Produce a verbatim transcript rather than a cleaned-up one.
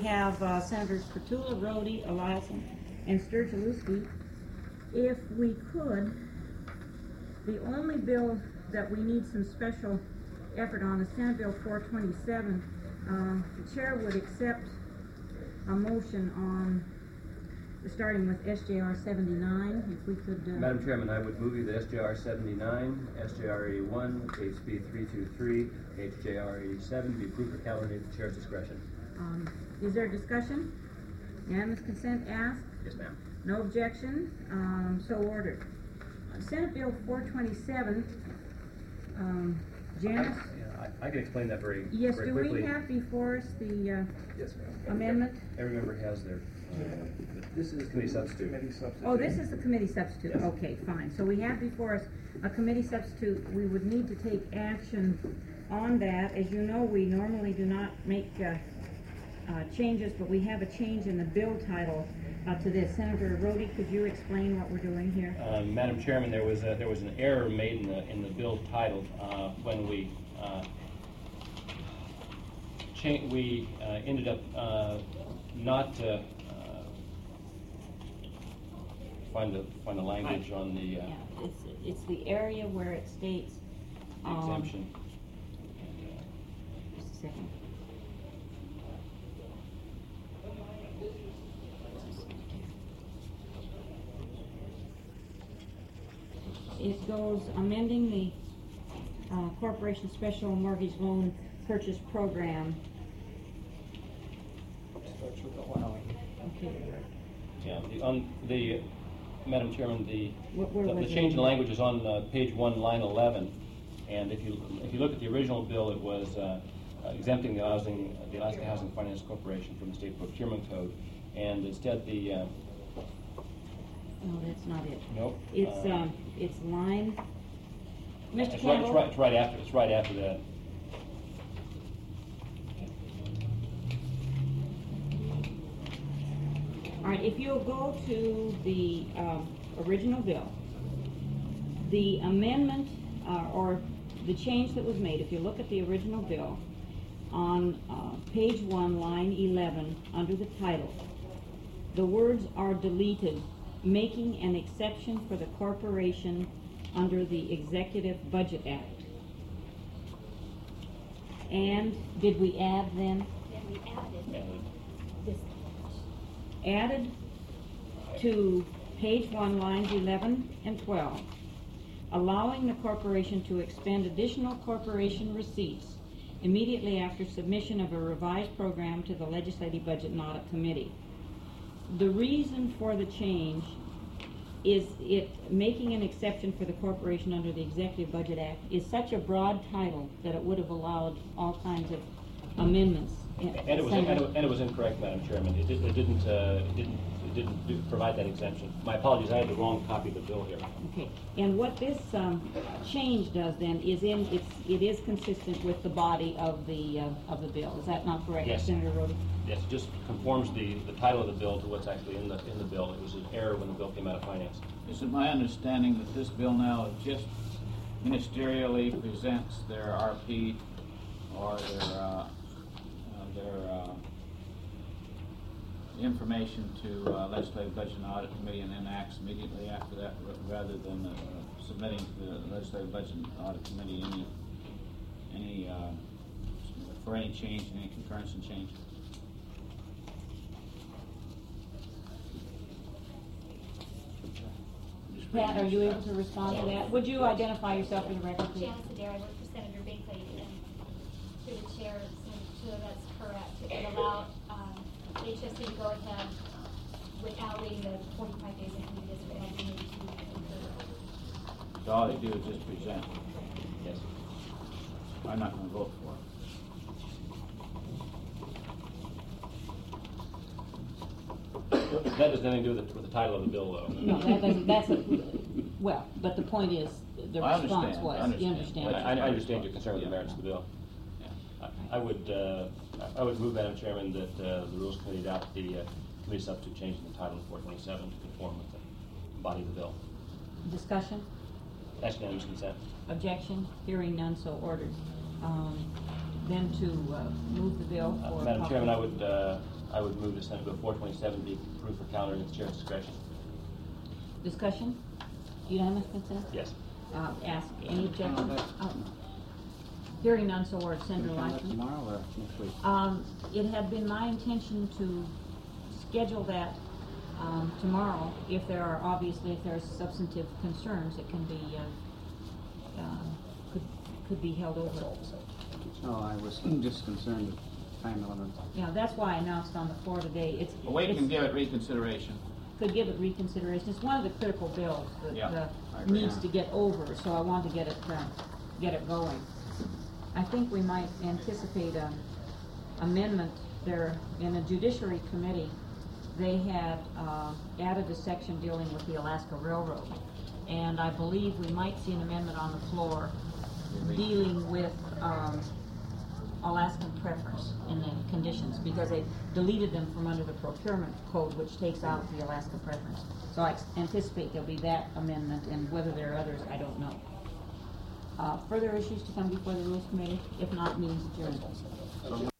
have uh, Senators Petula, Rhodey, Eliason, and Sturchilowski. If we could, the only bill that we need some special effort on is Senate Bill four twenty-seven. Uh, the chair would accept a motion on, starting with S J R seventy-nine, if we could... Uh, Madam Chairman, I would move you that S J R seventy-nine, S J R eighty-one, H B three twenty-three, H J R eighty-seven be approved for calendar at the chair's discretion. Um, is there discussion? Unanimous consent asked? Yes, ma'am. No objection? Um, so ordered. Uh, Senate Bill four twenty-seven, um, Janice? I, yeah, I, I can explain that very, Yes, very do quickly. we have before us the uh, Yes, ma'am. amendment? Every member has their uh, This is committee substitute. Committee substitute. Oh, this is the committee substitute. Yes. Okay, fine. So we have before us a committee substitute. We would need to take action on that. As you know, we normally do not make uh, uh, changes, but we have a change in the bill title uh, to this. Senator Rhodey, could you explain what we're doing here? Uh, Madam Chairman, there was a, there was an error made in the in the bill title uh, when we uh, cha we uh, ended up uh, not uh, uh, find the find the language Right. on the uh, Yeah, it's it's the area where it states um, exemption. Just a second. It goes amending the uh, Corporation Special Mortgage Loan Purchase Program. Starts with allowing. Okay. Yeah, the, on the Madam Chairman, the Wh- where the, was the it? change in language is on uh, page one, line eleven, and if you if you look at the original bill, it was uh, uh, exempting the housing, the Alaska Housing Finance Corporation from the state procurement code, and instead the uh, No, that's not it. nope. It's uh, um, it's line. Mister It's right, Campbell. it's right. It's right after. It's right after that. All right, if you'll go to the um, original bill, the amendment uh, or the change that was made, if you look at the original bill, on uh, page one, line eleven, under the title, the words are deleted, making an exception for the corporation under the Executive Budget Act. And did we add then? Then we added And this. Added to page one, lines eleven and twelve, allowing the corporation to expend additional corporation receipts immediately after submission of a revised program to the Legislative Budget and Audit Committee. The reason for the change is it making an exception for the corporation under the Executive Budget Act is such a broad title that it would have allowed all kinds of amendments. And it was and it, and it was incorrect, Madam Chairman. It, did, it didn't uh, it didn't it didn't do, provide that exemption. My apologies. I had the wrong copy of the bill here. Okay, and what this um, change does then is in it's it is consistent with the body of the uh, of the bill. Is that not correct, Yes. Senator Rhodey? Yes, it just conforms the the title of the bill to what's actually in the in the bill. It was an error when the bill came out of finance. Is it my understanding that this bill now just ministerially presents their R P or their uh, uh, their uh, information to uh, Legislative Budget and Audit Committee and then acts immediately after that, r- rather than uh, submitting to the Legislative Budget and Audit Committee any any uh, for any change, any concurrence and change? Pat, are you able to respond to that? Would you identify yourself for the record, please? Janice Adair, I work for Senator Binkley, and through the chair, so that's correct. It would allow um, H S C to go ahead without waiting the forty-five days and do this, but have to move to concur. So all they do is just present. Yes. I'm not going to vote for it. That has nothing to do with the, with the title of the bill, though. No, that doesn't. That's a well. But the point is, the I response understand, was. I You understand. understand? I, I understand your concern with the merits of the bill. Yeah. I, I would uh, I would move, Madam Chairman, that uh, the Rules Committee adopt the uh, committee substitute change in the title of four twenty-seven to conform with the body of the bill. Discussion? That's unanimous consent. Objection? Hearing none, so ordered. Um, then to uh, move the bill Uh, for... Madam Chairman, I public- would, uh, I would move that Senate Bill four twenty-seven be approved for calendar at the chair's discretion. Discussion? Unanimous consent? Yes. Uh, ask any objection? Uh, that- Oh. Hearing none, so ordered. Can Senator we come back Lyson? tomorrow or next week? Um, it had been my intention to schedule that, um, tomorrow. If there are, obviously, if there are substantive concerns, it can be, uh, uh, could, could be held over. No, I was just concerned with time element. Yeah, that's why I announced on the floor today. It's, Well, we it's- can give it reconsideration. could give it reconsideration. It's one of the critical bills Yeah, that, I uh, agree. needs to get over, so I want to get it, uh, get it going. I think we might anticipate a amendment there in the Judiciary Committee. They had, uh, added a section dealing with the Alaska Railroad. And I believe we might see an amendment on the floor dealing with, um, Alaskan preference in the conditions, because they deleted them from under the procurement code, which takes out the Alaska preference. So I anticipate there'll be that amendment, and whether there are others, I don't know. Uh, further issues to come before the Rules Committee? If not, meeting's adjourned.